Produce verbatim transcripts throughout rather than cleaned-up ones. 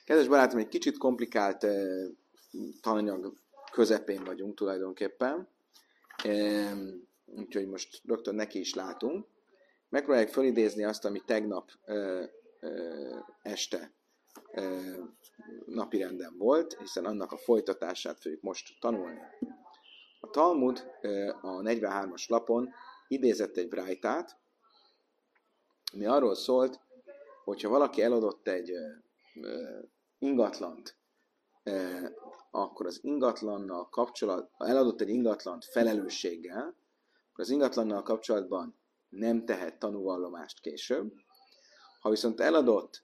Kedves barátom, egy kicsit komplikált eh, tananyag közepén vagyunk tulajdonképpen, eh, úgyhogy most rögtön neki is látunk. Megpróbáljuk felidézni azt, ami tegnap eh, eh, este eh, napirenden volt, hiszen annak a folytatását fogjuk most tanulni. A Talmud eh, a negyvenhármas lapon idézett egy brájtát, ami arról szólt, hogyha valaki eladott egy eh, ingatlant, akkor az ingatlannal kapcsolatban, eladott egy ingatlant felelősséggel, akkor az ingatlannal kapcsolatban nem tehet tanúvallomást később. Ha viszont eladott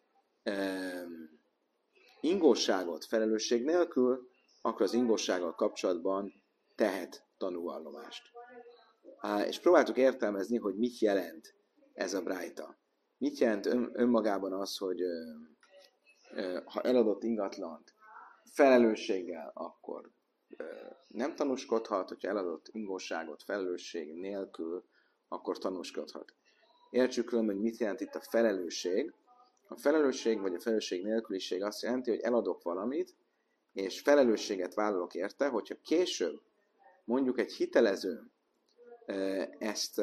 ingóságot felelősség nélkül, akkor az ingósággal kapcsolatban tehet tanúvallomást. És próbáltuk értelmezni, hogy mit jelent ez a brájta. Mit jelent ön, önmagában az, hogy ha eladott ingatlant felelősséggel, akkor nem tanúskodhat, hogyha eladott ingóságot felelősség nélkül, akkor tanúskodhat. Értsük különben, hogy mit jelent itt a felelősség. A felelősség vagy a felelősség nélküliség azt jelenti, hogy eladok valamit, és felelősséget vállalok érte, hogyha később mondjuk egy hitelező ezt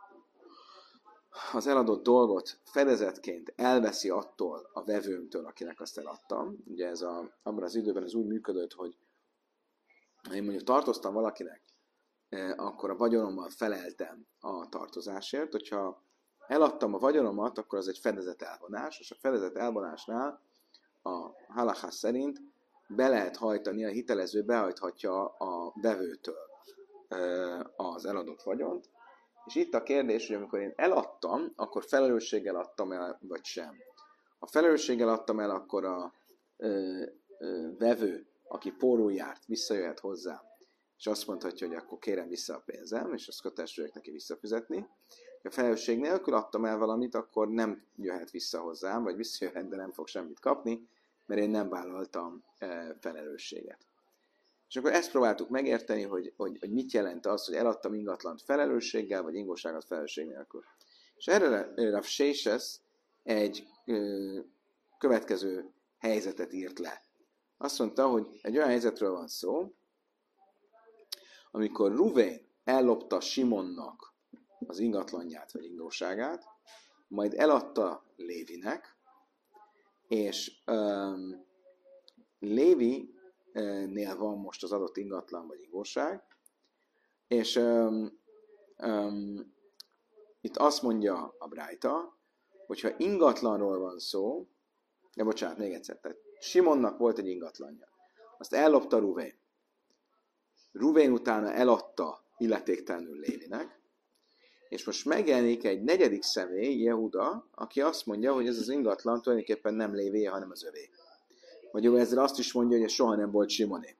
az eladott dolgot fedezetként elveszi attól a vevőmtől, akinek azt eladtam. Ugye ez a, abban az időben ez úgy működött, hogy én mondjuk tartoztam valakinek, akkor a vagyonommal feleltem a tartozásért. Hogyha eladtam a vagyonomat, akkor az egy fedezet elvonás, és a fedezet elvonásnál a halakha szerint be lehet hajtani, a hitelező behajthatja a vevőtől az eladott vagyont. És itt a kérdés, hogy amikor én eladtam, akkor felelősséggel adtam el, vagy sem. Ha felelősséggel adtam el, akkor a ö, ö, vevő, aki pórul járt, visszajöhet hozzá, és azt mondhatja, hogy akkor kérem vissza a pénzem, és azt köteles vagyok neki visszafizetni. Ha felelősség nélkül adtam el valamit, akkor nem jöhet vissza hozzám, vagy visszajöhet, de nem fog semmit kapni, mert én nem vállaltam e, felelősséget. És akkor ezt próbáltuk megérteni, hogy, hogy, hogy mit jelent az, hogy eladtam ingatlant felelősséggel, vagy ingóságot felelősség nélkül. És erre Rav Sheshes egy ö, következő helyzetet írt le. Azt mondta, hogy egy olyan helyzetről van szó, amikor Ruvén ellopta Simonnak az ingatlanját, vagy ingóságát, majd eladta Lévinek, és öm, Lévi nél van most az adott ingatlan vagy ingóság, és um, um, itt azt mondja a brájta, hogyha ingatlanról van szó, de bocsánat, még egyszer, tehát Simonnak volt egy ingatlanja, azt ellopta Ruvén. Ruvén utána eladta illetéktelenül Lévinek, és most megjelenik egy negyedik személy, Jehuda, aki azt mondja, hogy ez az ingatlan tulajdonképpen nem Lévé, hanem az övé. Magyarul ezzel azt is mondja, hogy ez soha nem volt Simoné.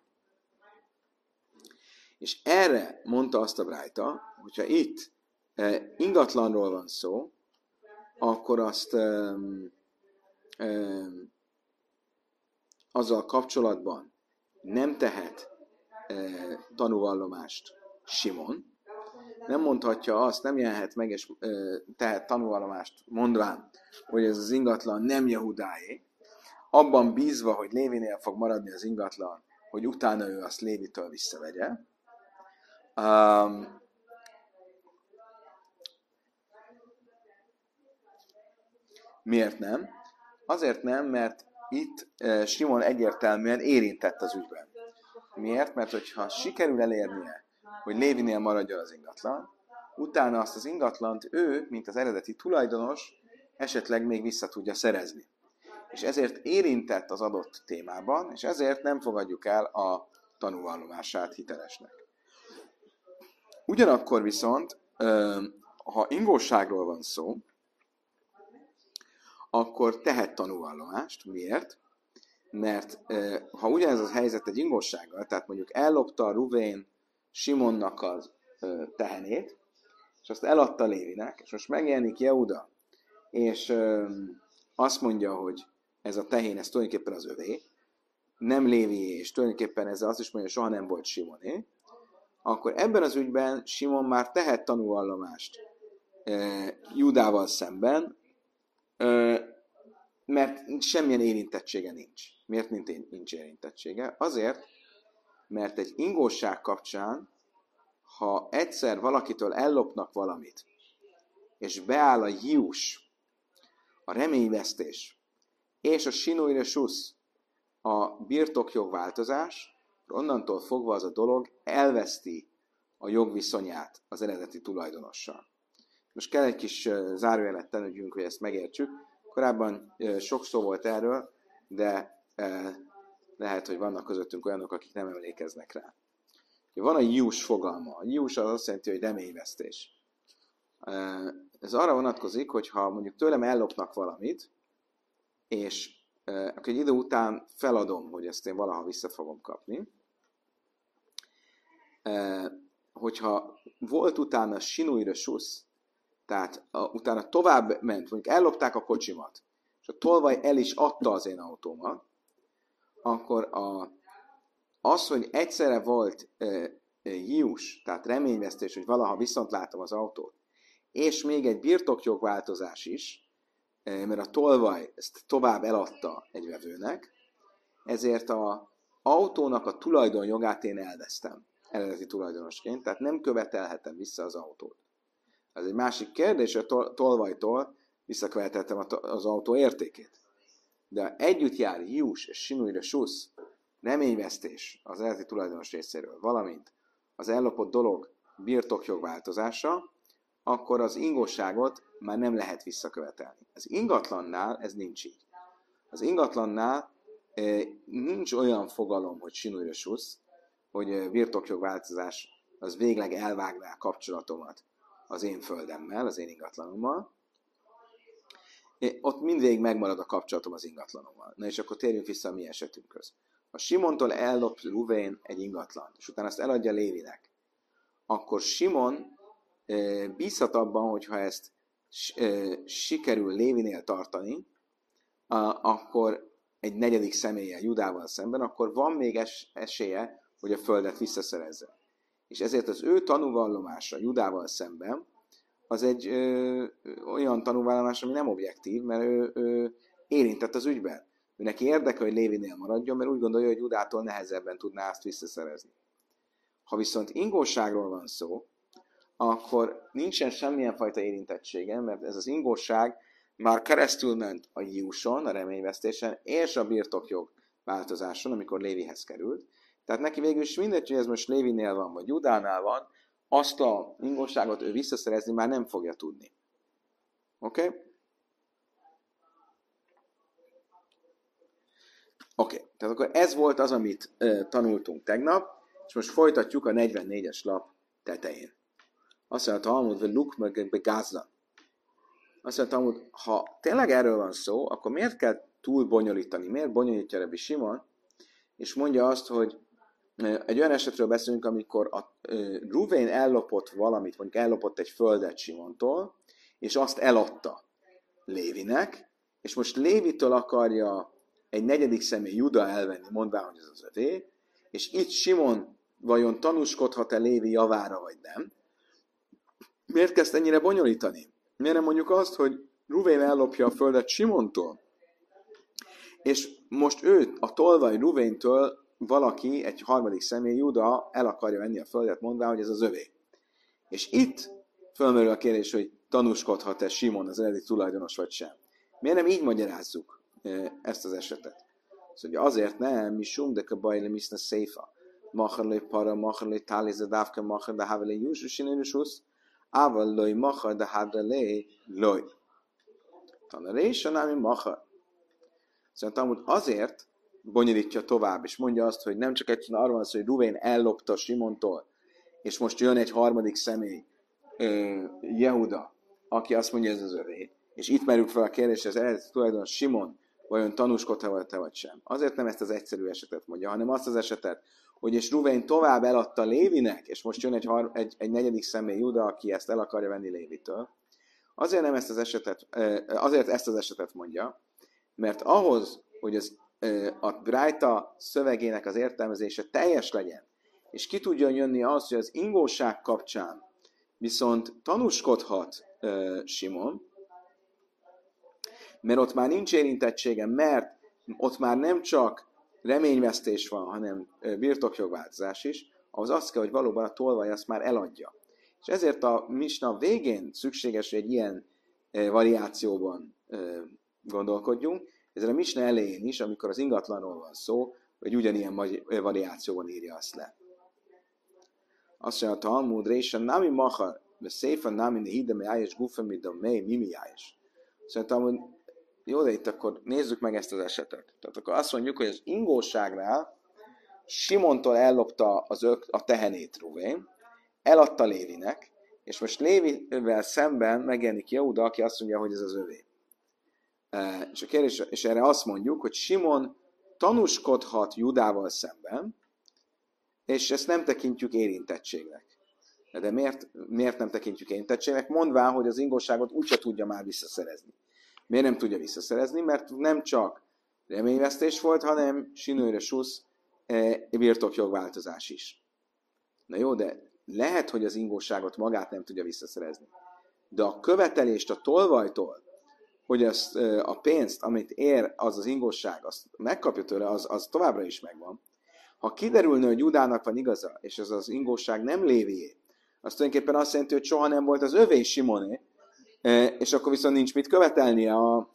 És erre mondta azt a brájta, hogyha itt e, ingatlanról van szó, akkor azt e, e, azzal kapcsolatban nem tehet e, tanúvallomást Simon. Nem mondhatja azt, nem jelenhet meg, és e, tehet tanúvallomást mondván, hogy ez az ingatlan nem Jehudáé, abban bízva, hogy Lévinél fog maradni az ingatlan, hogy utána ő azt Lévitől visszavegye. Um, miért nem? Azért nem, mert itt uh, Simon egyértelműen érintett az ügyben. Miért? Mert hogyha sikerül elérnie, hogy Lévinél maradjon az ingatlan, utána azt az ingatlant ő, mint az eredeti tulajdonos, esetleg még vissza tudja szerezni. És ezért érintett az adott témában, és ezért nem fogadjuk el a tanúvallomását hitelesnek. Ugyanakkor viszont, ha ingóságról van szó, akkor tehet tanúvallomást. Miért? Mert ha ugyanez a helyzet egy ingósággal, tehát mondjuk ellopta a Ruvén Simonnak az tehenét, és azt eladta Lévinek, és most megjelenik Jehuda, és azt mondja, hogy ez a tehén, ez tulajdonképpen az övé, nem Lévié, és tulajdonképpen ezzel azt is mondja, hogy soha nem volt Simoné, akkor ebben az ügyben Simon már tehet tanúvallomást e, Júdával szemben, e, mert semmilyen érintettsége nincs. Miért nincs érintettsége? Azért, mert egy ingóság kapcsán, ha egyszer valakitől ellopnak valamit, és beáll a jius, a reményvesztés, és a sinújre susz, a birtokjog változás, onnantól fogva az a dolog elveszti a jogviszonyát az eredeti tulajdonossal. Most kell egy kis zárójelet tennünk, hogy ezt megértsük. Korábban sok szó volt erről, de lehet, hogy vannak közöttünk olyanok, akik nem emlékeznek rá. Van a jius fogalma. A jius az azt jelenti, hogy reményvesztés. Ez arra vonatkozik, hogy ha mondjuk tőlem ellopnak valamit, és akkor egy idő után feladom, hogy ezt én valaha vissza fogom kapni. Hogyha volt utána sinújra susz, tehát a, utána tovább ment, mondjuk ellopták a kocsimat, és a tolvaj el is adta az én autómat, akkor a, az, hogy egyszerre volt e, e, jius, tehát reményvesztés, hogy valaha viszont látom az autót, és még egy birtokjogváltozás is, e, mert a tolvaj ezt tovább eladta egy vevőnek, ezért az autónak a tulajdonjogát én elvesztem eredeti tulajdonosként, tehát nem követelhetem vissza az autót. Ez egy másik kérdés, hogy a tolvajtól visszaköveteltem az autó értékét. De együtt jár jius és sinújra susz, reményvesztés az eredeti tulajdonos részéről, valamint az ellopott dolog birtokjog változása, akkor az ingóságot már nem lehet visszakövetelni. Az ingatlannál ez nincs így. Az ingatlannál eh, nincs olyan fogalom, hogy sinújra susz, hogy birtokjog változás az végleg elvágná a kapcsolatomat az én földemmel, az én ingatlanommal. Ott mindvégig megmarad a kapcsolatom az ingatlanommal. Na és akkor térjünk vissza a mi esetünkhöz. Ha Simontól ellop Ruvén egy ingatlant, és utána ezt eladja Lévinek, akkor Simon e, bízhat abban, hogyha ezt e, sikerül Lévinél tartani, a, akkor egy negyedik személlyel, Judával szemben, akkor van még es, esélye, hogy a földet visszaszerezze. És ezért az ő tanúvallomása Judával szemben az egy ö, olyan tanúvallomás, ami nem objektív, mert ő, ő érintett az ügyben. Ő neki érdeke, hogy Lévinél maradjon, mert úgy gondolja, hogy Judától nehezebben tudná azt visszaszerezni. Ha viszont ingóságról van szó, akkor nincsen semmilyen fajta érintettsége, mert ez az ingóság már keresztül ment a jiuson, a reményvesztésen, és a birtokjog változáson, amikor Lévihez került. Tehát neki végül is mindegy, hogy ez most Lévinél van, vagy Judánál van, azt a ingóságot ő visszaszerezni már nem fogja tudni. Oké? Okay? Oké, okay. Tehát akkor ez volt az, amit uh, tanultunk tegnap, és most folytatjuk a negyvennégyes lap tetején. Azt mondja, Talmud, hogy luk meg begázlan. Azt mondja, Talmud, ha tényleg erről van szó, akkor miért kell túl bonyolítani? Miért bonyolítja Rebbi Simon? És mondja azt, hogy egy olyan esetről beszélünk, amikor a Ruvén ellopott valamit, mondjuk ellopott egy földet Simontól, és azt eladta Lévinek, és most Lévitől akarja egy negyedik személy Juda elvenni, mondván, hogy ez az övé, és itt Simon vajon tanúskodhat-e Lévi javára, vagy nem? Miért kezd ennyire bonyolítani? Miért nem mondjuk azt, hogy Ruvén ellopja a földet Simontól, és most őt, a tolvaj Ruvéntől valaki, egy harmadik személy, Juda el akarja venni a földet, mondván, hogy ez az övé. És itt fölmerül a kérdés, hogy tanúskodhat-e Simon az eredeti tulajdonos, vagy sem. Miért nem így magyarázzuk ezt az esetet? Szóval azért nem, mi sum, de kabajle miszne széfa. Macharlai para, macharlai tálize dávke, machar, de havelé júsus, sinérjususz, ával loj machar, de hadrelé loj. Tanulás, nem machar. Szóval Talmud azért bonyolítja tovább, és mondja azt, hogy nem csak egyszerűen arról van szó, hogy Ruvén ellopta Simontól, és most jön egy harmadik személy, Jehuda, aki azt mondja, ez az övé. És itt merül fel a kérdés, hogy az eredeti tulajdonos Simon vajon tanúskodhat-e vagy sem. Azért nem ezt az egyszerű esetet mondja, hanem azt az esetet, hogy és Ruvén tovább eladta Lévinek, és most jön egy, har- egy, egy negyedik személy Juda, aki ezt el akarja venni Lévitől. Azért nem ezt az esetet, azért ezt az esetet mondja, mert ahhoz, hogy az, a Brájta szövegének az értelmezése teljes legyen, és ki tudjon jönni az, hogy az ingóság kapcsán viszont tanúskodhat uh, Simon, mert ott már nincs érintettsége, mert ott már nem csak reményvesztés van, hanem birtokjogváltozás is, ahhoz azt kell, hogy valóban a tolvaj azt már eladja. És ezért a misna végén szükséges, hogy egy ilyen variációban gondolkodjunk. Ezzel a misna elején is, amikor az ingatlanról van szó, hogy ugyanilyen variációban írja azt le. Azt mondja a Talmud, Résen nami machar, de szépen nami nehide me ájes gufa mi domé, mimi ájes. Azt mondja, hogy jó, de itt akkor nézzük meg ezt az esetet. Tehát akkor azt mondjuk, hogy az ingóságnál Simontól ellopta az ök, a tehenét Ruvén, eladta Lévinek, és most Lévivel szemben megjelenik Jehuda, aki azt mondja, hogy ez az övé. E, és, a kérdés, és erre azt mondjuk, hogy Simon tanúskodhat Judával szemben, és ezt nem tekintjük érintettségnek. De miért, miért nem tekintjük érintettségnek? Mondván, hogy az ingóságot úgyse tudja már visszaszerezni. Miért nem tudja visszaszerezni? Mert nem csak reményvesztés volt, hanem sinőre susz e, birtokjogváltozás is. Na jó, de lehet, hogy az ingóságot magát nem tudja visszaszerezni. De a követelést a tolvajtól, hogy azt, e, a pénzt, amit ér az az ingóság, azt megkapja tőle, az, az továbbra is megvan. Ha kiderülne, hogy Judának van igaza, és ez az ingóság nem Lévié, az tulajdonképpen azt jelenti, hogy soha nem volt az övé Simoné, és akkor viszont nincs mit követelnie a,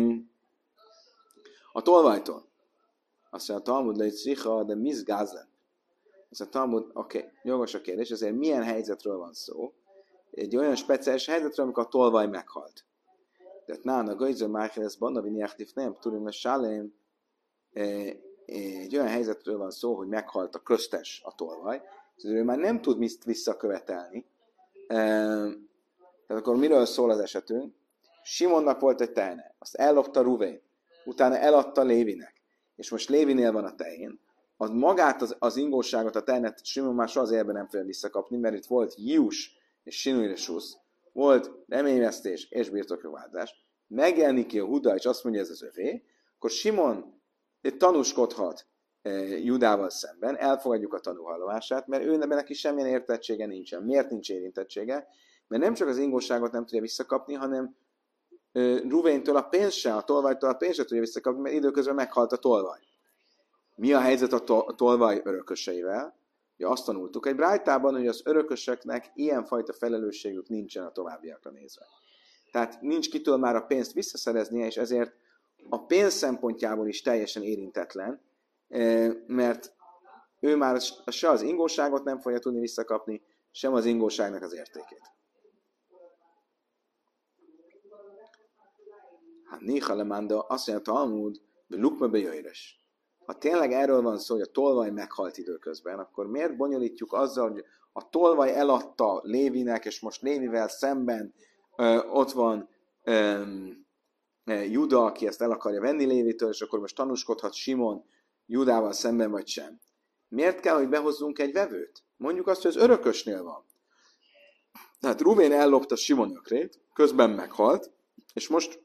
a tolvajtól. Azt mondja, a Talmud lejt szicha, de mis gázlen. Azt mondja, a Talmud, oké, okay, jogos a kérdés, ezért milyen helyzetről van szó? Egy olyan speciális helyzetről, amikor a tolvaj meghalt. Tehát nána gajző márkeres banna viniachtif nem, tudom, hogy sálém, egy olyan helyzetről van szó, hogy meghalt a köztes a tolvaj, ezért ő már nem tud mit visszakövetelni. Tehát akkor miről szól az esetünk? Simonnak volt egy tehene, azt ellopta Ruvén, utána eladta Lévinek, és most Lévinél van a tehén. Az magát az, az ingóságot, a tehenet Simon már soha az életben nem fogja visszakapni, mert itt volt Jius és Sinuiresusz, volt reményvesztés és birtokjogváltás. Megjelenik ki a Huda, és azt mondja, ez az övé, akkor Simon tanúskodhat eh, Judával szemben, elfogadjuk a tanúhallomását, mert ő neki semmilyen értettsége nincsen. Miért nincs érintettsége? Mert nem csak az ingóságot nem tudja visszakapni, hanem uh, Ruvéntől a pénzt se, a tolvajtól a pénzt se tudja visszakapni, mert időközben meghalt a tolvaj. Mi a helyzet a, to- a tolvaj örököseivel? Ja, azt tanultuk egy brájtában, hogy az örököseknek ilyenfajta felelősségük nincsen a továbbiakra nézve. Tehát nincs kitől már a pénzt visszaszereznie, és ezért a pénz szempontjából is teljesen érintetlen, mert ő már se az ingóságot nem fogja tudni visszakapni, sem az ingóságnak az értékét. Hát néha lemanda azt mondja a Talmud, de lukma bejöjres. Ha tényleg erről van szó, hogy a tolvaj meghalt időközben, akkor miért bonyolítjuk azzal, hogy a tolvaj eladta Lévinek, és most Lévivel szemben ö, ott van ö, Juda, aki ezt el akarja venni Lévitől, és akkor most tanúskodhat Simon Judával szemben, vagy sem. Miért kell, hogy behozzunk egy vevőt? Mondjuk azt, hogy az örökösnél van. Tehát Ruvén ellopta Simon ökrét, közben meghalt, és most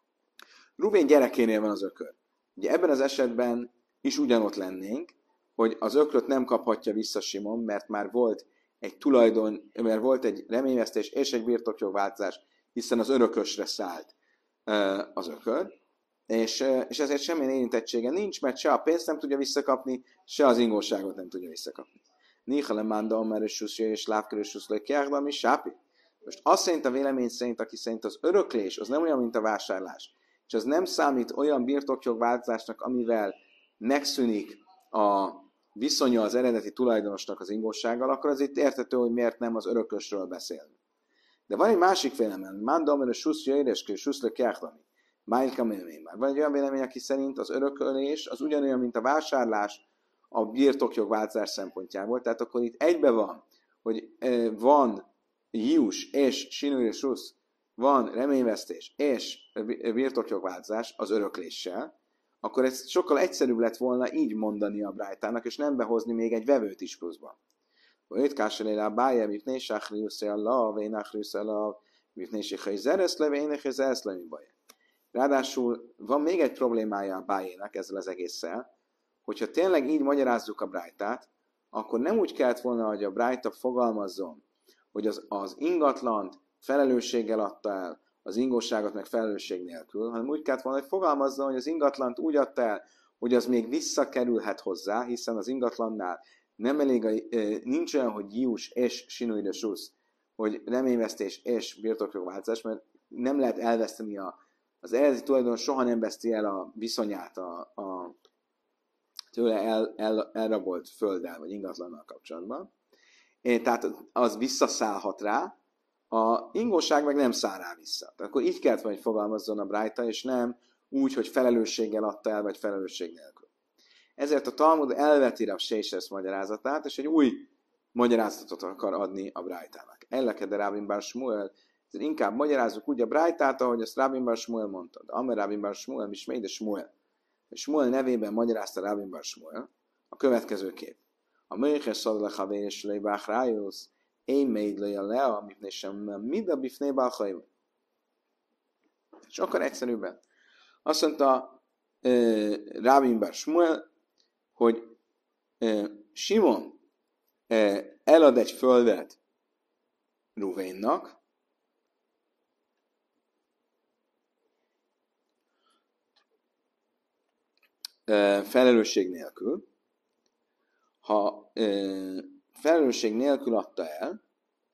Ruvén gyerekénél van az ökör. Ugye ebben az esetben is ugyanott lennénk, hogy az ökröt nem kaphatja vissza Simon, mert már volt egy tulajdon, mert volt egy reményvesztés és egy birtokjogváltozás, hiszen az örökösre szállt az ökör, és, és ezért semmilyen érintettsége nincs, mert se a pénzt nem tudja visszakapni, se az ingóságot nem tudja visszakapni. Niha manda ameresuszja és lávkeresuszlai kjárdalmi sápi. Most azt szerint a vélemény szerint, aki szerint az öröklés, az nem olyan, mint a vásárlás, és az nem számít olyan birtokjogváltozásnak, amivel megszűnik a viszonya az eredeti tulajdonosnak az ingósággal, akkor az itt érthető, hogy miért nem az örökösről beszélünk. De van egy másik vélemény, manda ameresuszja és suszlai kjárdalmi. Májlka mémény már. Van egy olyan vélemény, aki szerint az örökölés az ugyanolyan, mint a vásárlás a birtokjogváltozás szempontjából. Tehát akkor itt egybe van, hogy van Jius és Sinuiresusz, van reményvesztés és birtokjogváltozás az örökléssel, akkor ez sokkal egyszerűbb lett volna így mondani a brájtának, és nem behozni még egy vevőt is pluszban. Hogy kásselél a bája, mifné sáchriusz el a, vénáchriusz el a, mifné sékhely zereszle, vénáchriusz zereszle, mi baj. Ráadásul van még egy problémája a bájének ezzel az egésszel, hogyha tényleg így magyarázzuk a brájtát, akkor nem úgy kellett volna, hogy a brájta fogalmazzon, hogy az, az ingatlant felelősséggel adta el az ingóságot meg felelősség nélkül, hanem úgy kellett volna, hogy fogalmazzon, hogy az ingatlant úgy adta el, hogy az még visszakerülhet hozzá, hiszen az ingatlannál nem elég, a, nincs olyan, hogy jius és sinuide susz, hogy reményvesztés és birtokjogváltozás, mert nem lehet elveszteni a, az eredeti tulajdon, soha nem veszti el a viszonyát a, a tőle el, el, elrabolt földdel vagy ingatlannal kapcsolatban. Tehát az visszaszállhat rá, a ingóság meg nem száll rá vissza. Tehát akkor így kellett, hogy fogalmazzon a Brájta, és nem úgy, hogy felelősséggel adta el, vagy felelősség nélkül. Ezért a Talmud elveti Rav Shéshesz magyarázatát, és egy új magyarázatot akar adni a Brájtának. Ellekede Rábin bar Smuel, inkább magyarázzuk úgy a Brájtát, ahogy azt Rábin bar Smuel mondta. Amer Rábin bar Smuel, mismei de Smuel. Smuel nevében magyarázta Rábin bar Smuel a következő kép. A Mőches Szadle Havé és Leibach Rájusz, én meid le a lea, amit sem mind a bifné balchaim. Sokkal egyszerűbben. Azt mondta uh, Rábin bar Smuel, hogy uh, Simon uh, elad egy földet Ruvénnak, uh, felelősség nélkül. Ha uh, felelősség nélkül adta el,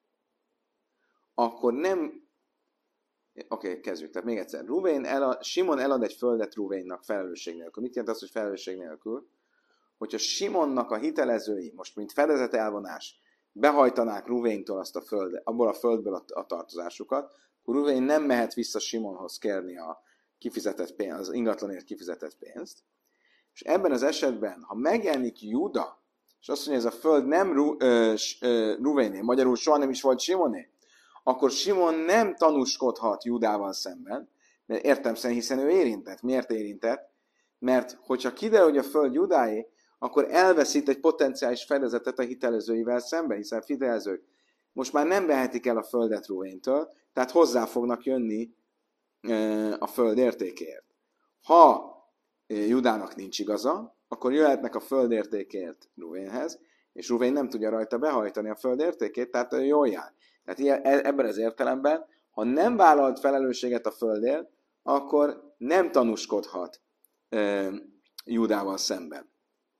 akkor nem... Oké, okay, kezdjük. Tehát még egyszer. Ruvén elad, Simon elad egy földet Ruvénnak felelősség nélkül. Mit jelent az, hogy felelősség nélkül? Hogyha Simonnak a hitelezői, most mint fedezet elvonás, behajtanák Ruvéntól azt a földet, abból a földből a, a tartozásukat, akkor Ruvén nem mehet vissza Simonhoz kérni a kifizetett pénzt, az ingatlanért kifizetett pénzt. És ebben az esetben, ha megjelenik Júda, és azt mondja, ez a föld nem Ru, ö, ö, Ruvéné, magyarul soha nem is volt Simoné, akkor Simon nem tanúskodhat Júdával szemben, mert értem szerint, hiszen ő érintett. Miért érintett? Mert hogyha kiderül, hogy a föld Júdáé, akkor elveszít egy potenciális fedezetet a hitelezőivel szemben, hiszen a hitelezők most már nem vehetik el a földet Ruvéntől, tehát hozzá fognak jönni ö, a föld értékéért. Ha Judának nincs igaza, akkor jöhetnek a föld értékért Ruvénhez, és Ruvén nem tudja rajta behajtani a föld értékét, tehát ő jól jár. Tehát ebben az értelemben, ha nem vállalt felelősséget a földért, akkor nem tanúskodhat e, Júdával szemben.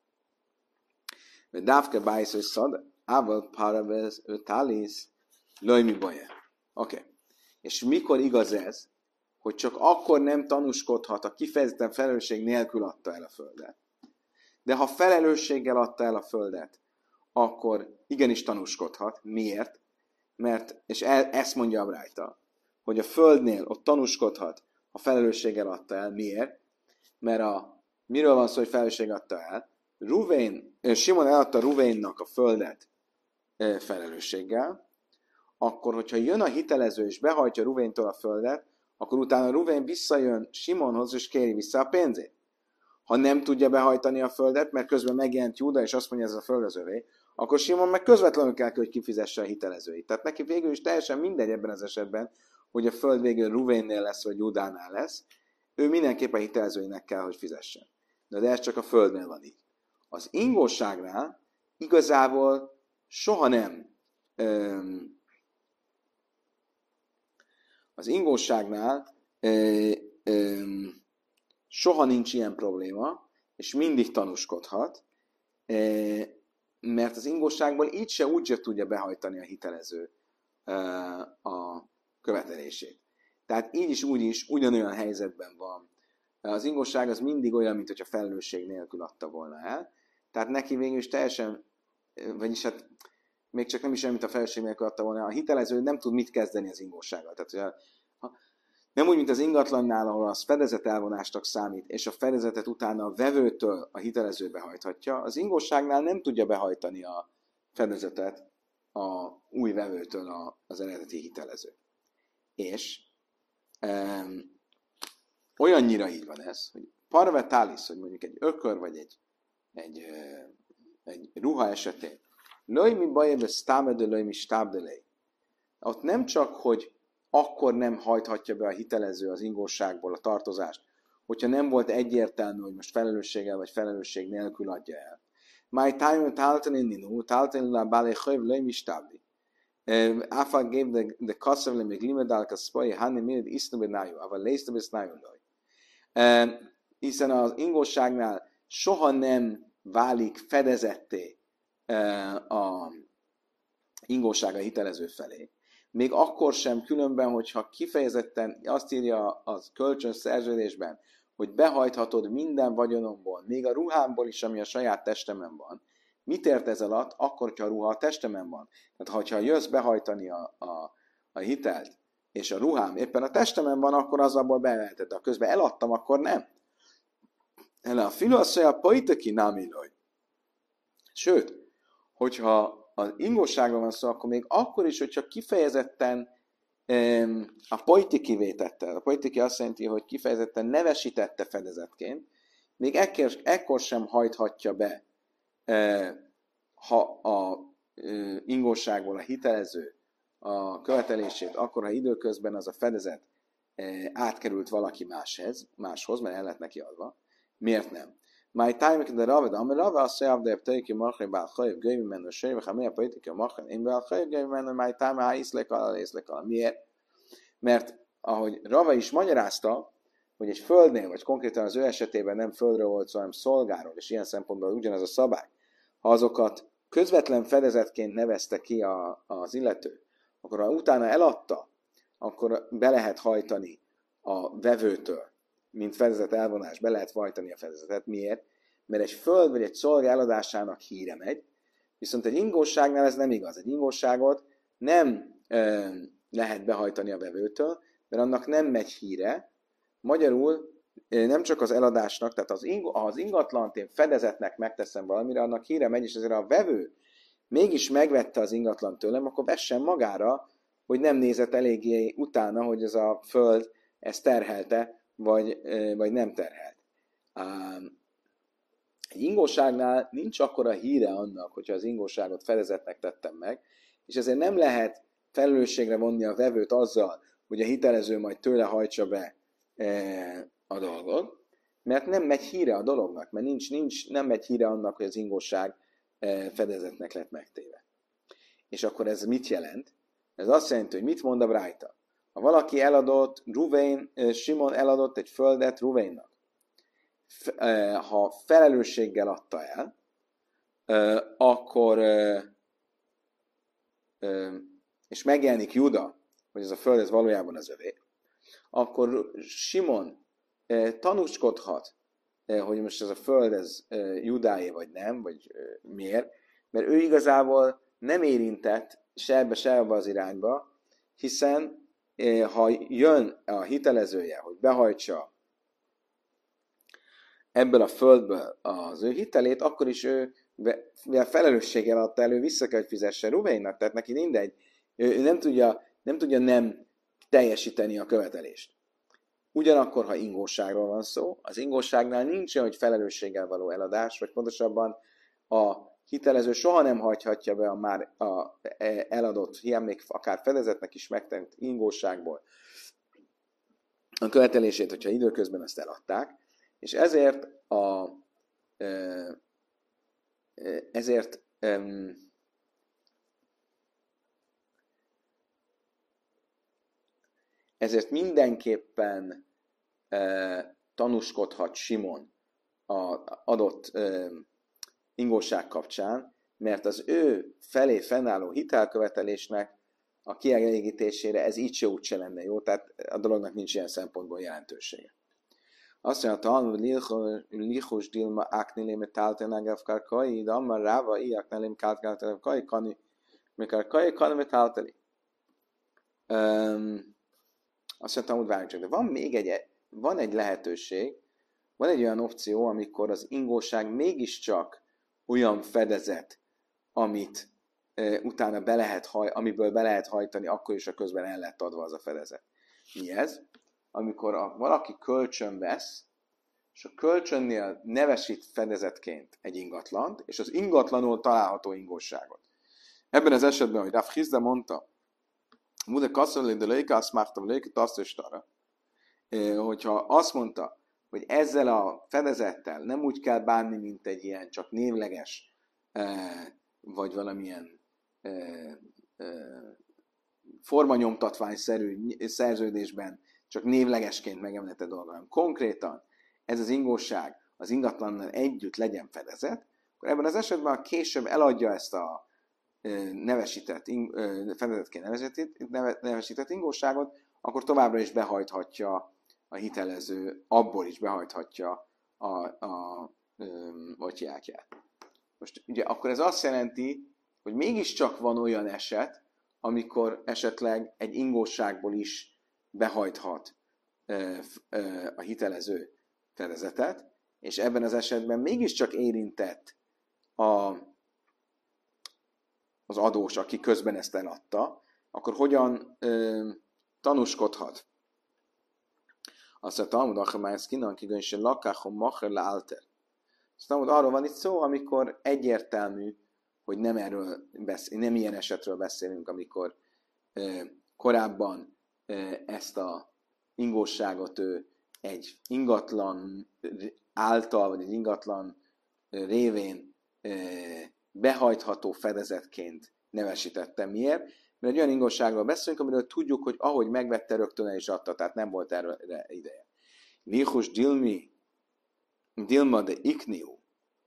Dávke bájsz, hogy szad, ával paravez, talis, löjmi baje. Oké. És mikor igaz ez, hogy csak akkor nem tanúskodhat, a kifejezetten felelősség nélkül adta el a földet. De ha felelősséggel adta el a földet, akkor igenis tanúskodhat. Miért? Mert, és el, ezt mondja a Brájta, hogy a földnél ott tanúskodhat, ha felelősséggel adta el. Miért? Mert a, miről van szó, hogy felelősség adta el? Ruvén, Simon eladta Ruvénnak a földet e, felelősséggel, akkor, hogyha jön a hitelező és behajtja Ruvéntől a földet, akkor utána Ruvén visszajön Simonhoz és kéri vissza a pénzét. Ha nem tudja behajtani a földet, mert közben megjelent Júda, és azt mondja, ez a föld az övé, akkor Simon meg közvetlenül kell, hogy kifizesse a hitelezőit. Tehát neki végül is teljesen mindegy ebben az esetben, hogy a föld végül Ruvénnél lesz, vagy Júdánál lesz. Ő mindenképpen a hitelezőinek kell, hogy fizessen. De, de ez csak a földnél van így. Az ingóságnál igazából soha nem öm, az ingóságnál ö, ö, soha nincs ilyen probléma, és mindig tanúskodhat, ö, mert az ingóságból így se úgy se tudja behajtani a hitelező ö, a követelését. Tehát így is úgy is ugyanolyan helyzetben van. Az ingóság az mindig olyan, mint hogyha felelősség nélkül adta volna el. Tehát neki végül is teljesen, vagyis hát még csak nem is olyan, mint a felelősség nélkül adta volna. A hitelező nem tud mit kezdeni az ingósággal. Tehát, ha, nem úgy, mint az ingatlannál, ahol az fedezet elvonásnak számít, és a fedezetet utána a vevőtől a hitelező behajthatja, az ingóságnál nem tudja behajtani a fedezetet a új vevőtől a, az eredeti hitelező. És um, olyannyira így van ez, hogy parvetális, hogy mondjuk egy ökör, vagy egy, egy, egy ruha esetén, löjmi bajebe sztámedő, löjmi stábdelej. Ott nem csak, hogy akkor nem hajthatja be a hitelező az ingóságból a tartozást, hogyha nem volt egyértelmű, hogy most felelősséggel vagy felelősség nélkül adja el. Máj tájmön táltani ninu, táltani lá bálé hajv löjmi stábli. Áfa gave the, the kassavle még limedálka szpai, hanni minid isznu benájú, ava lésznu besznájú loj. Hiszen az ingóságnál soha nem válik fedezetté a ingóság a hitelező felé. Még akkor sem különben, hogyha kifejezetten azt írja az kölcsön szerződésben, hogy behajthatod minden vagyonomból, még a ruhámból is, ami a saját testemen van. Mit ért ez alatt? Akkor, hogyha a ruha a testemen van. Tehát, ha jössz behajtani a, a, a hitelt, és a ruhám éppen a testemen van, akkor az abból beveheted. De ha közben eladtam, akkor nem. Ele a filoszója pajtaki námiloj. Sőt, hogyha az ingóságról van szó, akkor még akkor is, hogyha kifejezetten um, a pajtikivé tette, a pajtiki azt jelenti, hogy kifejezetten nevesítette fedezetként, még ekkor, ekkor sem hajthatja be, uh, ha a uh, ingóságból a hitelező a követelését, akkor ha időközben az a fedezet uh, átkerült valaki máshez, máshoz, mert el lett neki adva. Miért nem? My time in the Ravid, Amir Rava azt mondja, hogy Pteiki Marchai Bálchajev Göjmi Menő Sejve, ha milyen Pteiki Marchai, én Bálchajev Göjmi Menő, my time, ha iszlek alá, iszlek alá. Miért? Mert ahogy Rava is magyarázta, hogy egy földnél, vagy konkrétan az ő esetében nem földről volt szó, hanem szolgáról, és ilyen szempontból ugyanaz a szabály, ha azokat közvetlen fedezetként nevezte ki a, az illető, akkor ha utána eladta, akkor be lehet hajtani a vevőtől, mint fedezet elvonás, be lehet hajtani a fedezetet. Miért? Mert egy föld vagy egy szolga eladásának híre megy, viszont egy ingóságnál ez nem igaz. Egy ingóságot nem e, lehet behajtani a vevőtől, mert annak nem megy híre. Magyarul e, nem csak az eladásnak, tehát az, ing- az ingatlant én fedezetnek megteszem valamire, annak híre megy, és ezért a vevő mégis megvette az ingatlan tőlem, akkor vessen magára, hogy nem nézett eléggé utána, hogy ez a föld ezt terhelte, vagy, vagy nem terhelt. Egy ingóságnál nincs akkora híre annak, hogyha az ingóságot fedezetnek tettem meg, és ezért nem lehet felelősségre vonni a vevőt azzal, hogy a hitelező majd tőle hajtsa be a dolgot, mert nem megy híre a dolognak, mert nincs, nincs, nem megy híre annak, hogy az ingóság fedezetnek lett megtéve. És akkor ez mit jelent? Ez azt jelenti, hogy mit mond a Brájta? Ha valaki eladott, Ruvén, Simon eladott egy földet Ruvénnak, ha felelősséggel adta el, akkor, és megjelenik Juda, hogy ez a föld ez valójában az övé, akkor Simon tanúskodhat, hogy most ez a föld ez Judáé vagy nem, vagy miért, mert ő igazából nem érintett se ebbe, se ebbe az irányba, hiszen ha jön a hitelezője, hogy behajtsa ebből a földből az ő hitelét, akkor is ő, mivel felelősséggel adta elő, vissza kell, hogy fizesse Ruvénnak, tehát neki mindegy, ő nem tudja, nem tudja nem teljesíteni a követelést. Ugyanakkor, ha ingóságról van szó, az ingóságnál nincsen, hogy felelősséggel való eladás, vagy pontosabban a hitelező soha nem hagyhatja be a már a eladott, hiány még akár fedezetnek is megtenni ingóságból a követelését, hogyha időközben ezt eladták, és ezért a ezért ezért mindenképpen tanúskodhat Simon az adott ingóság kapcsán, mert az ő felé fennálló hitelkövetelésnek a kielégítésére ez így se úgy se lenne jó, tehát a dolognak nincs ilyen szempontból jelentősége. Azt mondja, hogy lichos dilma áknilém táltenágáv karkai, de amma ráva iaknelém káltkálatelev kai, kani, mikor kai, kani, tálteli. Azt mondtam, hogy várjunk csak, de van még egy, van egy lehetőség, van egy olyan opció, amikor az ingóság mégiscsak olyan fedezet, amit e, utána be lehet haj, amiből be lehet hajtani, akkor is a közben el lett adva az a fedezet. Mi ez? Amikor a, valaki kölcsön vesz, és a kölcsönnél nevesít fedezetként egy ingatlant, és az ingatlanul található ingóságot. Ebben az esetben, hogy Rav Hizda mondta, Mude kasszolé de leika, azt mártam leika, tasztőstára, hogyha azt mondta, hogy ezzel a fedezettel nem úgy kell bánni, mint egy ilyen csak névleges, vagy valamilyen formanyomtatványszerű szerződésben csak névlegesként megemlített dolga, hanem konkrétan ez az ingóság az ingatlannal együtt legyen fedezet, akkor ebben az esetben, ha később eladja ezt a nevesített, fedezetként nevesített, nevesített ingóságot, akkor továbbra is behajthatja a hitelező, abból is behajthatja a, a otyákját. Most ugye akkor ez azt jelenti, hogy mégiscsak van olyan eset, amikor esetleg egy ingóságból is behajthat a hitelező fedezetet, és ebben az esetben mégiscsak érintett a, az adós, aki közben ezt eladta, akkor hogyan ö, tanúskodhat? Azt mondja, Talmud Achamájszkinan, kigönse lakáhom macher le alter. Talmud arról van itt szó, amikor egyértelmű, hogy nem erről beszél, nem ilyen esetről beszélünk, amikor ö, korábban ö, ezt a ingósságot ő egy ingatlan által, vagy egy ingatlan révén behajtható fedezetként nevesítette. Miért? Mert egy olyan ingóságról beszélünk, amiről tudjuk, hogy ahogy megvette, rögtön el is adta, tehát nem volt erre ideje. Lichus dilmi, dilma de ikniu.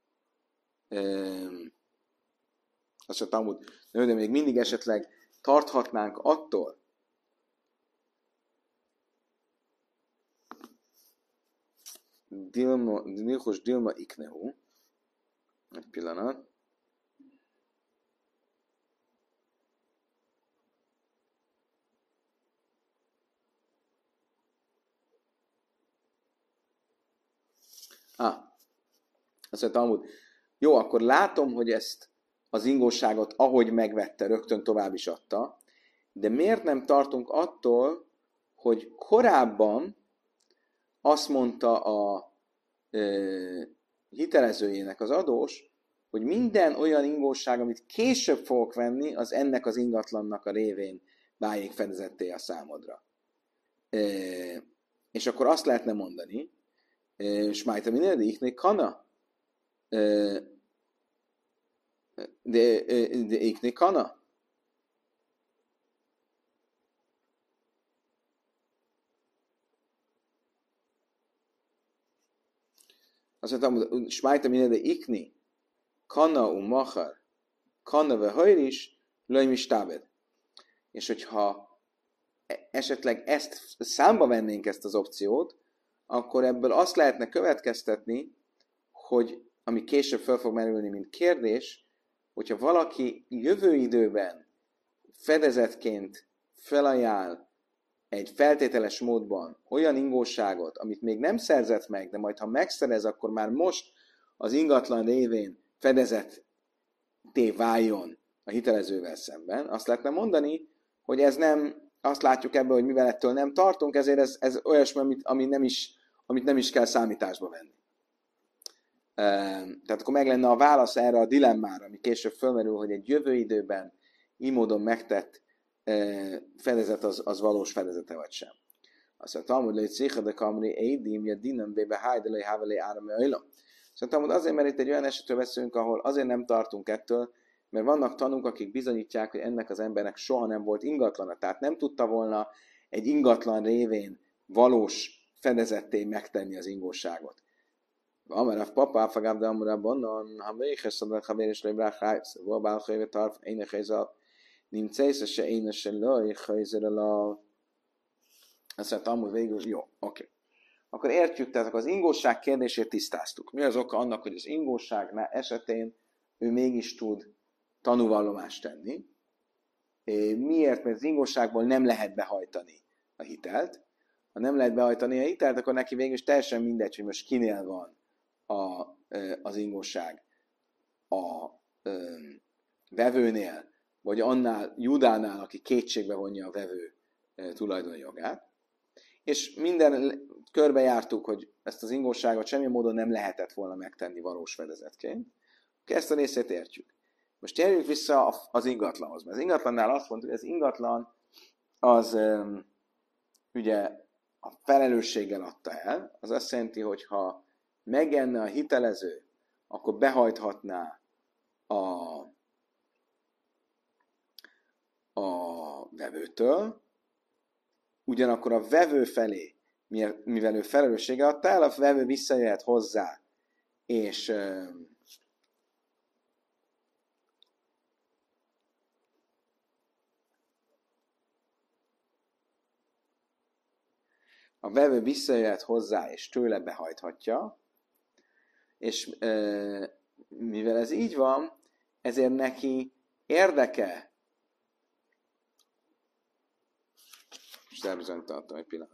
Azt mondta, Talmud, de még mindig esetleg tarthatnánk attól, Dilma, Nilchos Dilma Iknehu. Egy pillanat. Ah, azt mondta Talmud, jó, akkor látom, hogy ezt az ingóságot, ahogy megvette, rögtön tovább is adta, de miért nem tartunk attól, hogy korábban azt mondta a ö, hitelezőjének az adós, hogy minden olyan ingóság, amit később fogok venni, az ennek az ingatlannak a révén váljék fedezetté a számodra. Ö, és akkor azt lehetne mondani, és májta minél, de ikné kana. Ö, de, de ikné kana. Azt mondtam, smájta minél, de ikni, kana u machar, kana ve hajris, löjm is tábed. És hogyha esetleg ezt számba vennénk ezt az opciót, akkor ebből azt lehetne következtetni, hogy ami később fel fog merülni, mint kérdés, hogyha valaki jövő időben fedezetként felajánl egy feltételes módban olyan ingóságot, amit még nem szerzett meg, de majd ha megszerez, akkor már most az ingatlan révén fedezetté váljon a hitelezővel szemben, azt lehetne mondani, hogy ez nem, azt látjuk ebből, hogy mivel ettől nem tartunk, ezért ez, ez olyasmi, amit, ami nem is, amit nem is kell számításba venni. Tehát akkor meg lenne a válasz erre a dilemmára, ami később fölmerül, hogy egy jövő időben így módon megtett fedezet az, az valós fedezete vagy sem. Azt mondta, Talmud, hogy széha de kamri édim, ja dinam bébe hájdelai hávelé árame ajla. Azt mondta, azért, mert itt egy olyan esetről beszélünk, ahol azért nem tartunk ettől, mert vannak tanúk, akik bizonyítják, hogy ennek az embernek soha nem volt ingatlana. Tehát nem tudta volna egy ingatlan révén valós fedezetté megtenni az ingóságot. Amarav papa, afagab de amarav bonnan, ha végheszadnak, ha véres lebrák rájsz, volbál hajve tarf, énekhelyzal, nimcésze se énese lőj, hajzere la. Azt mondta, amúgy végül, jó, oké. Okay. Akkor értjük, tehát az ingóság kérdését tisztáztuk. Mi az oka annak, hogy az ingóság esetén ő mégis tud tanúvallomást tenni? Miért? Mert az ingóságból nem lehet behajtani a hitelt. Ha nem lehet behajtani a hitelt, akkor neki végül is teljesen mindegy, hogy most kinél van a, az ingóság. A vevőnél, vagy annál, Judánál, aki kétségbe vonja a vevő tulajdonjogát. És minden körbejártuk, hogy ezt az ingóságot semmi módon nem lehetett volna megtenni valós fedezetként. Ezt a részét értjük. Most térjünk vissza az ingatlanhoz. Mert az ingatlannál azt mondtuk, hogy az ingatlan az um, ugye a felelősséggel adta el. Az azt jelenti, hogy ha megenne a hitelező, akkor behajthatná a, a vevőtől, ugyanakkor a vevő felé, mivel ő felelőssége adta el, a vevő visszajöhet hozzá, és a vevő visszajöhet hozzá, és tőle behajthatja, és mivel ez így van, ezért neki érdeke, és elbizonyítattam egy pillanat.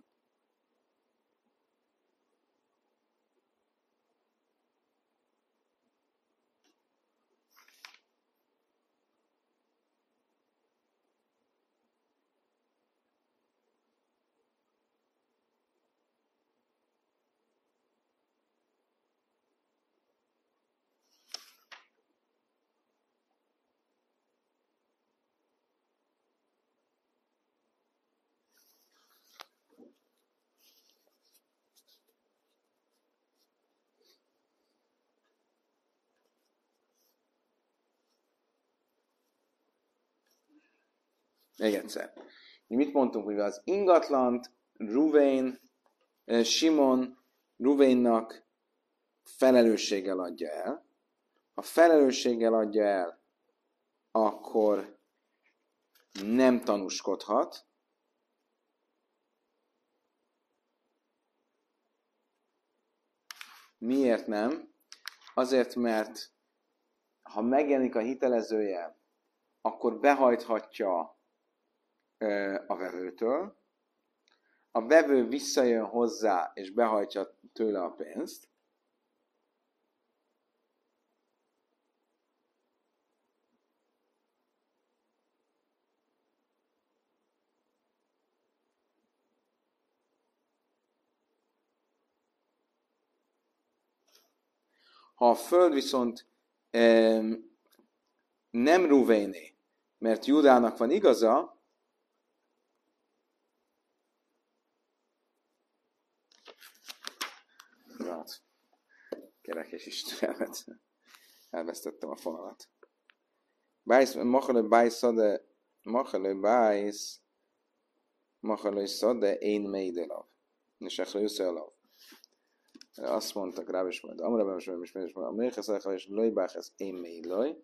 Még egyszer. Mi mit mondtunk, hogy az ingatlant Ruvén, Simon Ruvénnak felelősséggel adja el. Ha felelősséggel adja el, akkor nem tanúskodhat. Miért nem? Azért, mert ha megjelenik a hitelezője, akkor behajthatja a vevőtől. A vevő visszajön hozzá, és behajtja tőle a pénzt. Ha a föld viszont nem Ruvéné, mert Júdának van igaza, hát, kerekes Istenet, elvesztettem a fonalat. Bájsz, machalő bájsz, de machalő bájsz, machalő szade, én médelav. És ekkor összealav. Azt mondtak rá, és majd amra is majd, és majd, és majd, amelyikhez elkel, és lőjbákhez én médlaj.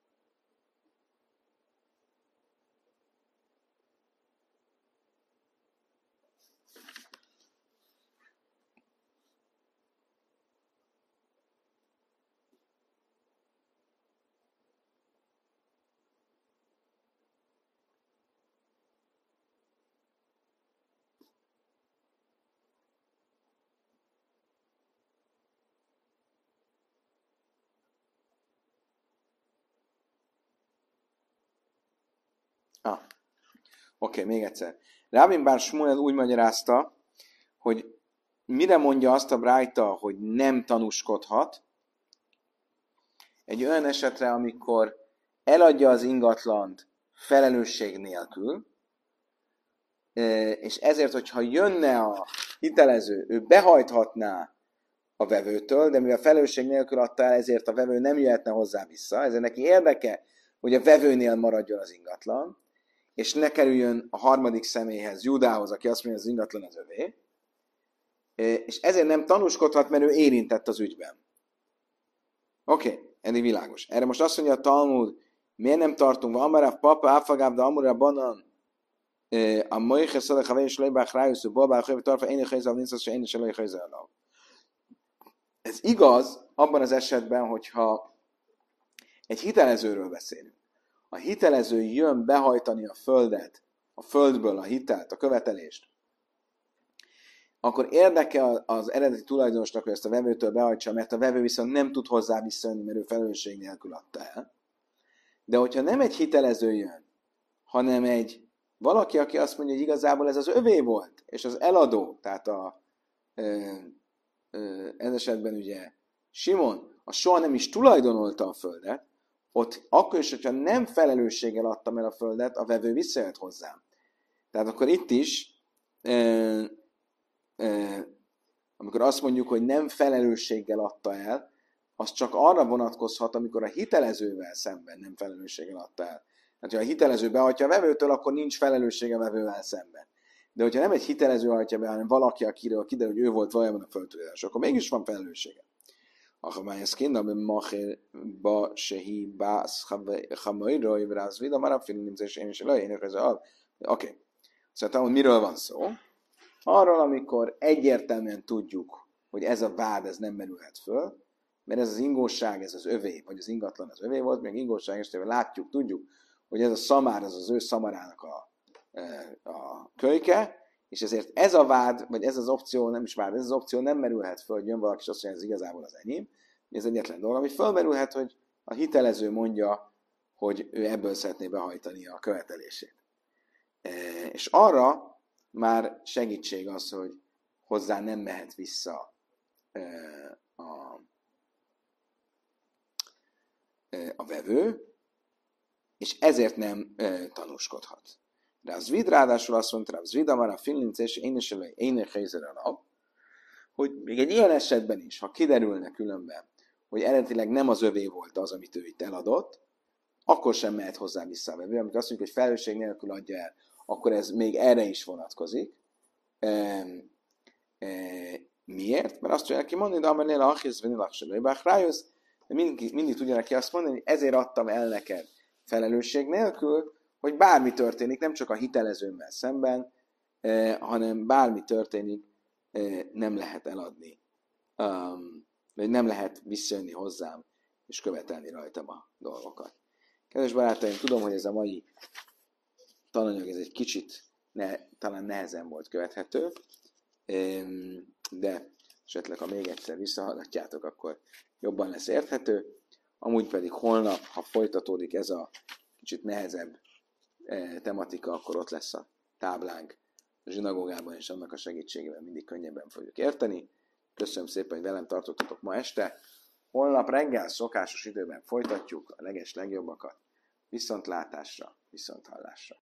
Ah, oké, okay, még egyszer. Rábin bár Smuel úgy magyarázta, hogy mire mondja azt a brájta, hogy nem tanúskodhat, egy olyan esetre, amikor eladja az ingatlant felelősség nélkül, és ezért, hogyha jönne a hitelező, ő behajthatná a vevőtől, de mivel felelősség nélkül adta el, ezért a vevő nem jöhetne hozzá vissza, ezért neki érdeke, hogy a vevőnél maradjon az ingatlan, és ne kerüljön a harmadik személyhez, Júdához, aki azt mondja, hogy az ingatlan az övé, és ezért nem tanúskodhat, mert ő érintett az ügyben. Oké, okay, eddig világos. Erre most azt mondja a Talmud, miért nem tartunk? Amaráv papa, áfagáv, de amurra banan, a moiche szadek havén és lejbák rájusszú, balbák hajvé tarfa, én hajzav, nincs az, se én is elej hajzav. Ez igaz abban az esetben, hogyha egy hitelezőről beszélünk. A hitelező jön behajtani a földet, a földből a hitelt, a követelést, akkor érdeke az eredeti tulajdonosnak, hogy ezt a vevőtől behajtsa, mert a vevő viszont nem tud hozzá visszajönni, mert ő felelősség nélkül adta el. De hogyha nem egy hitelező jön, hanem egy valaki, aki azt mondja, hogy igazából ez az övé volt, és az eladó, tehát a, ö, ö, ez esetben ugye Simon, a soha nem is tulajdonolta a földet, ott akkor is, hogyha nem felelősséggel adtam el a földet, a vevő visszajött hozzám. Tehát akkor itt is, ö, ö, amikor azt mondjuk, hogy nem felelősséggel adta el, az csak arra vonatkozhat, amikor a hitelezővel szemben nem felelősséggel adta el. Hát, ha a hitelező behajtja a vevőtől, akkor nincs felelőssége a vevővel szemben. De hogyha nem egy hitelező hajtja be, hanem valaki, akiről kiderül, hogy ő volt valójában a földtulajdonos, akkor mégis van felelőssége. Achamályeszként, ami macher ba sehi bász hamairoi vrász vida, már a filmimzés én is elejének ez a... Oké. Szóval hogy miről van szó? Arról, amikor egyértelműen tudjuk, hogy ez a vád, ez nem merülhet föl, mert ez az ingóság, ez az övé, vagy az ingatlan az övé volt, még ingóság esetében látjuk, tudjuk, hogy ez a szamár, az az ő szamarának a, a kölyke, és ezért ez a vád, vagy ez az opció, nem is vád, ez az opció nem merülhet föl, hogy jön valaki, és azt mondja, ez igazából az enyém. Ez egyetlen dolog, ami fölmerülhet, hogy a hitelező mondja, hogy ő ebből szeretné behajtani a követelését. E, és arra már segítség az, hogy hozzá nem mehet vissza e, a, e, a vevő, és ezért nem e, tanúskodhat. De az vid ráadásul azt mondta, az vid amara fillinces, én is elő, én is helyzer alap, hogy még egy ilyen esetben is, ha kiderülne különben, hogy eredetileg nem az övé volt az, amit ő itt eladott, akkor sem mehet hozzá vissza a vevő. Amikor azt mondjuk, hogy felelősség nélkül adja el, akkor ez még erre is vonatkozik. E, e, miért? Mert azt tudja neki mondani, de amelé a achiz venilakselői, bár rájössz, mindig, mindig tudja neki azt mondani, hogy ezért adtam el neked felelősség nélkül, hogy bármi történik, nem csak a hitelezőmmel szemben, eh, hanem bármi történik, eh, nem lehet eladni, um, vagy nem lehet visszajönni hozzám, és követelni rajtam a dolgokat. Kedves barátaim, tudom, hogy ez a mai tananyag, ez egy kicsit ne, talán nehezen volt követhető, de esetleg, ha még egyszer visszahallgatjátok, akkor jobban lesz érthető. Amúgy pedig holnap, ha folytatódik ez a kicsit nehezebb tematika, akkor ott lesz a táblánk a zsinagógában, és annak a segítségével mindig könnyebben fogjuk érteni. Köszönöm szépen, hogy velem tartottatok ma este. Holnap reggel szokásos időben folytatjuk a leges legjobbakat. Viszontlátásra, viszonthallásra.